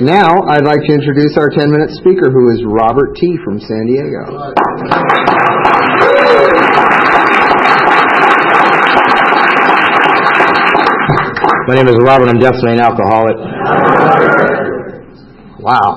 Now, I'd like to introduce our 10-minute speaker, who is Robert T. from San Diego. My name is Robert. I'm definitely an alcoholic. Wow.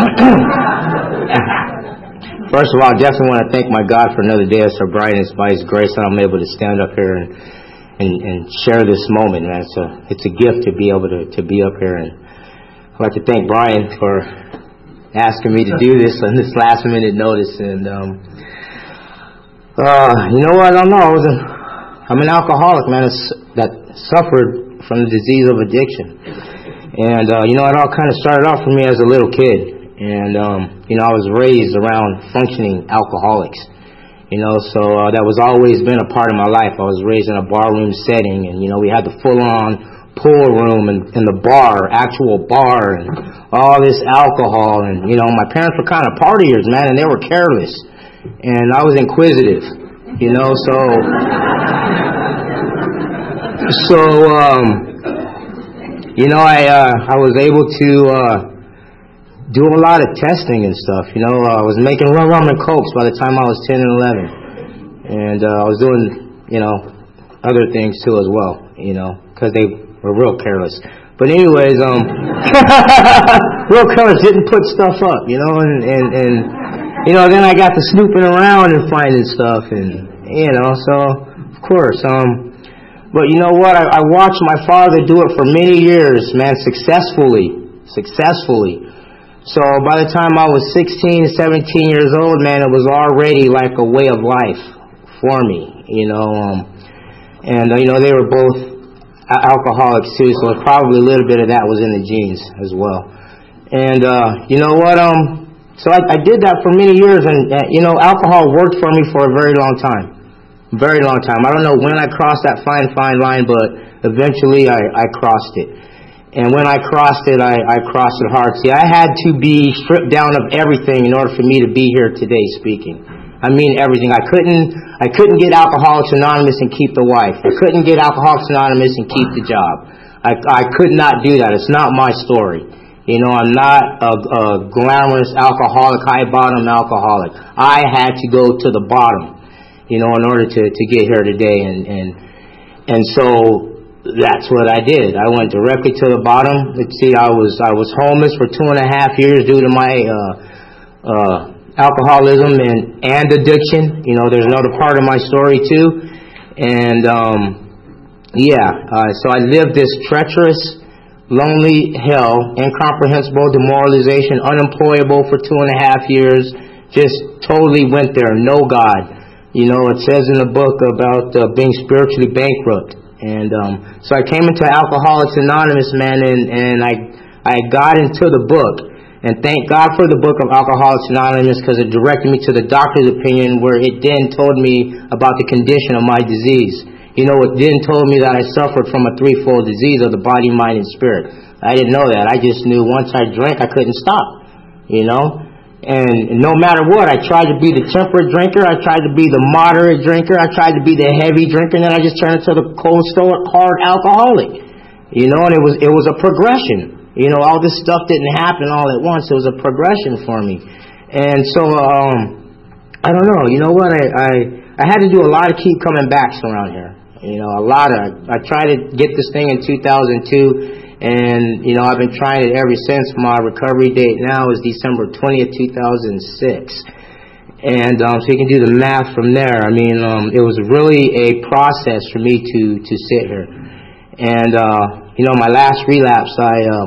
First of all, I definitely want to thank my God for another day of sobriety, and by His grace that I'm able to stand up here and share this moment, man. It's a gift to be able to be up here, and I'd like to thank Brian for asking me to do this on this last minute notice. And you know what? I don't know. I'm an alcoholic, man, that suffered from the disease of addiction. And it all kind of started off for me as a little kid. And I was raised around functioning alcoholics. So that was always been a part of my life. I was raised in a barroom setting, and we had the full-on pool room and the bar, actual bar, and all this alcohol. And my parents were kind of partiers, man, and they were careless, and I was inquisitive, I was able to do a lot of testing and stuff. I was making rum and cokes by the time I was 10 and 11, and I was doing other things too as well, because they were real careless. But anyways, real careless, didn't put stuff up, and then I got to snooping around and finding stuff, and so of course, but you know what? I watched my father do it for many years, man, successfully. So by the time I was 16, 17 years old, man, it was already like a way of life for me, they were both alcoholics too, so probably a little bit of that was in the genes as well. And so I did that for many years, and alcohol worked for me for a very long time. I don't know when I crossed that fine line, but eventually I crossed it. And when I crossed it, I crossed it hard. See, I had to be stripped down of everything in order for me to be here today speaking. I mean everything. I couldn't get Alcoholics Anonymous and keep the wife. I couldn't get Alcoholics Anonymous and keep the job. I could not do that. It's not my story. I'm not a glamorous alcoholic, high bottom alcoholic. I had to go to the bottom, in order to get here today. And so that's what I did. I went directly to the bottom. Let's see, I was homeless for 2.5 years due to my alcoholism and addiction. There's another part of my story too. And so I lived this treacherous, lonely hell, incomprehensible demoralization, unemployable for 2.5 years. Just totally went there. No God. It says in the book about being spiritually bankrupt. And so I came into Alcoholics Anonymous, man, and I got into the book. And thank God for the book of Alcoholics Anonymous, because it directed me to the doctor's opinion, where it then told me about the condition of my disease. It then told me that I suffered from a threefold disease of the body, mind, and spirit. I didn't know that. I just knew once I drank, I couldn't stop, And no matter what, I tried to be the temperate drinker, I tried to be the moderate drinker, I tried to be the heavy drinker, and then I just turned into the cold, stoic, hard alcoholic. And it was a progression. All this stuff didn't happen all at once. It was a progression for me. And so, I don't know. You know what? I had to do a lot of keep coming backs around here. I tried to get this thing in 2002, and, I've been trying it ever since. My recovery date now is December 20th, 2006. And so you can do the math from there. I mean, it was really a process for me to sit here. And, my last relapse,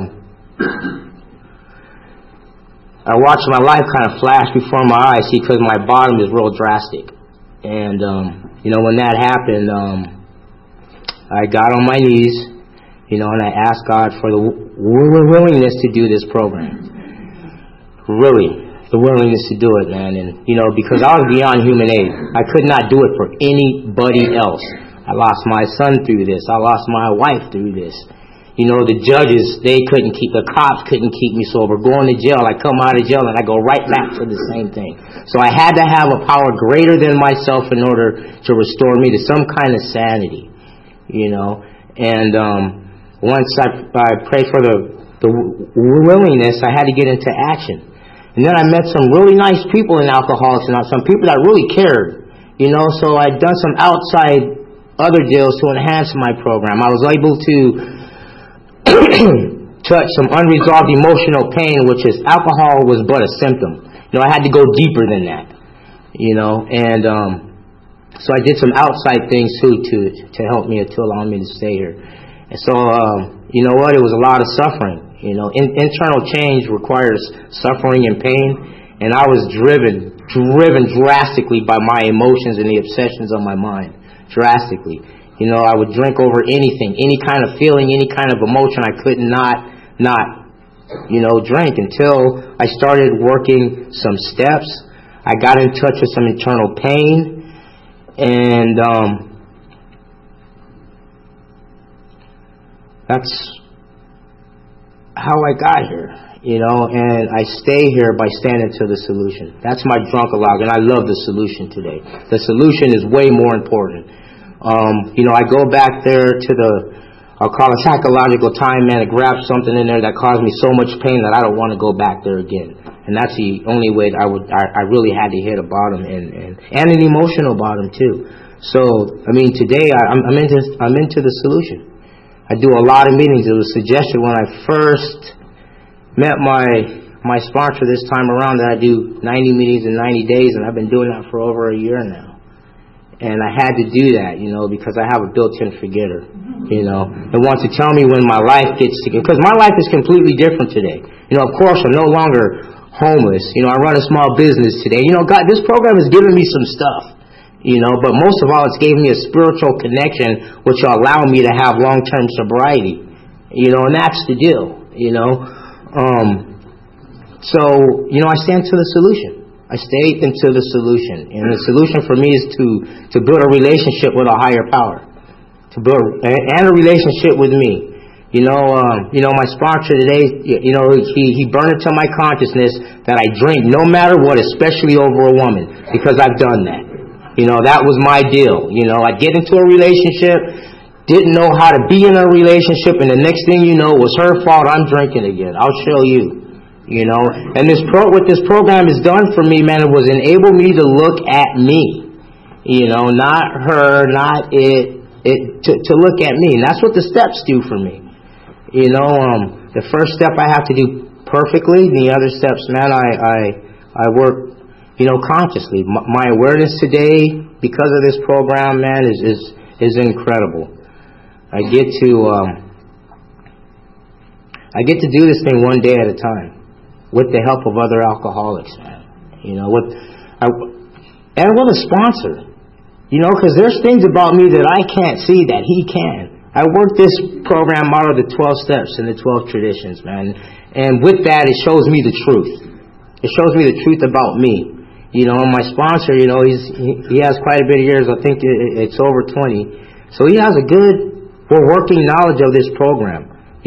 I watched my life kind of flash before my eyes, because my bottom is real drastic. And, when that happened, I got on my knees, and I asked God for the willingness to do this program. Really, the willingness to do it, man. And, because I was beyond human aid. I could not do it for anybody else. I lost my son through this. I lost my wife through this. The judges, the cops couldn't keep me sober. Going to jail, I come out of jail and I go right back to the same thing. So I had to have a power greater than myself in order to restore me to some kind of sanity, And once I prayed for the willingness, I had to get into action. And then I met some really nice people in Alcoholics Anonymous, some people that really cared, so I'd done some outside other deals to enhance my program. I was able to touch some unresolved emotional pain, which is alcohol was but a symptom. I had to go deeper than that, and so I did some outside things too to help me, to allow me to stay here. And so, you know what? It was a lot of suffering. Internal change requires suffering and pain, and I was driven drastically by my emotions and the obsessions of my mind. Drastically. I would drink over anything, any kind of feeling, any kind of emotion. I could not drink until I started working some steps. I got in touch with some internal pain, and that's how I got here, and I stay here by standing to the solution. That's my drunk-a-log, and I love the solution today. The solution is way more important. I go back there to I'll call it psychological time, man, to grab something in there that caused me so much pain that I don't want to go back there again. And that's the only way I really had to hit a bottom and an emotional bottom too. So, today I'm into the solution. I do a lot of meetings. It was suggested when I first met my sponsor this time around that I do 90 meetings in 90 days, and I've been doing that for over a year now. And I had to do that, because I have a built-in forgetter, and wants to tell me when my life gets to, because my life is completely different today. Of course, I'm no longer homeless. I run a small business today. God, this program has given me some stuff, but most of all, it's gave me a spiritual connection, which will allow me to have long-term sobriety, and that's the deal, So, I stand to the solution. I stay into the solution, and the solution for me is to build a relationship with a higher power, to build and a relationship with me. My sponsor today, he burned into my consciousness that I drink no matter what, especially over a woman, because I've done that. That was my deal. I'd get into a relationship, didn't know how to be in a relationship, and the next thing you know, it was her fault. I'm drinking again. I'll show you. And what this program has done for me, man, it was enable me to look at me, not her, not it to look at me. And that's what the steps do for me. The first step I have to do perfectly. The other steps, man, I work, consciously. My awareness today, because of this program, man, is incredible. I get to do this thing one day at a time, with the help of other alcoholics, man. And with a sponsor. Because there's things about me that I can't see that he can. I work this program out of the 12 steps and the 12 traditions, man. And with that, it shows me the truth. It shows me the truth about me. And my sponsor, he has quite a bit of years. I think it's over 20. So he has a good, working knowledge of this program.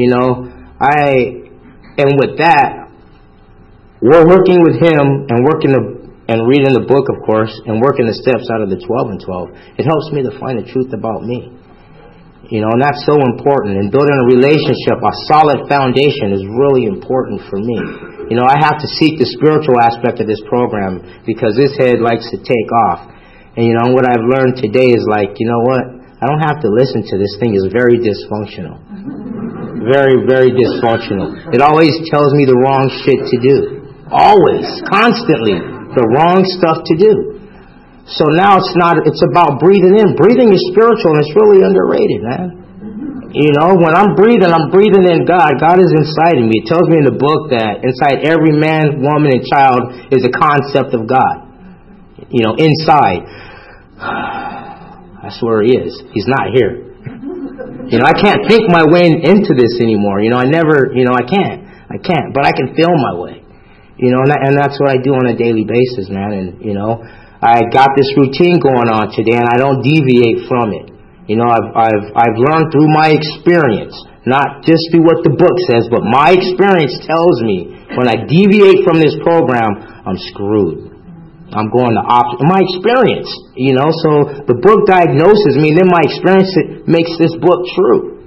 And with that, we're working with him and reading the book, of course, and working the steps out of the 12 and 12. It helps me to find the truth about me. And that's so important. And building a relationship, a solid foundation is really important for me. I have to seek the spiritual aspect of this program because this head likes to take off. And, what I've learned today is I don't have to listen to this thing. It's very dysfunctional. Very, very dysfunctional. It always tells me the wrong shit to do. Always, constantly, the wrong stuff to do. So now it's about breathing in. Breathing is spiritual and it's really underrated, man. When I'm breathing in God. God is inside of me. It tells me in the book that inside every man, woman, and child is a concept of God. Inside. That's where he is. He's not here. I can't think my way into this anymore. I can't. But I can feel my way. And that's what I do on a daily basis, man. And, I got this routine going on today, and I don't deviate from it. I've learned through my experience, not just through what the book says, but my experience tells me when I deviate from this program, I'm screwed. I'm going the opposite. My experience, so the book diagnoses me, and then my experience makes this book true.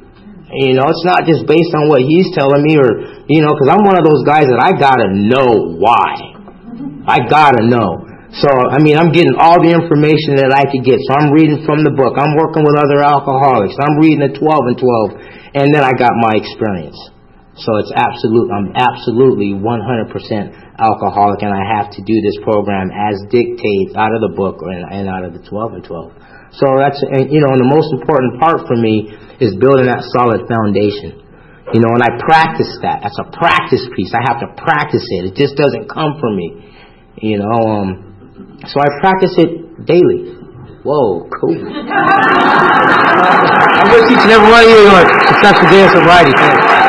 It's not just based on what he's telling me or, because I'm one of those guys that I gotta know why. I gotta know. So, I'm getting all the information that I could get. So I'm reading from the book. I'm working with other alcoholics. I'm reading the 12 and 12. And then I got my experience. So I'm absolutely 100% alcoholic, and I have to do this program as dictated out of the book and out of the 12 and 12. So that's, and the most important part for me is building that solid foundation. And I practice that. That's a practice piece. I have to practice it. It just doesn't come from me. So I practice it daily. Whoa, cool. I'm going to teach every one of you successful day of sobriety. Thanks.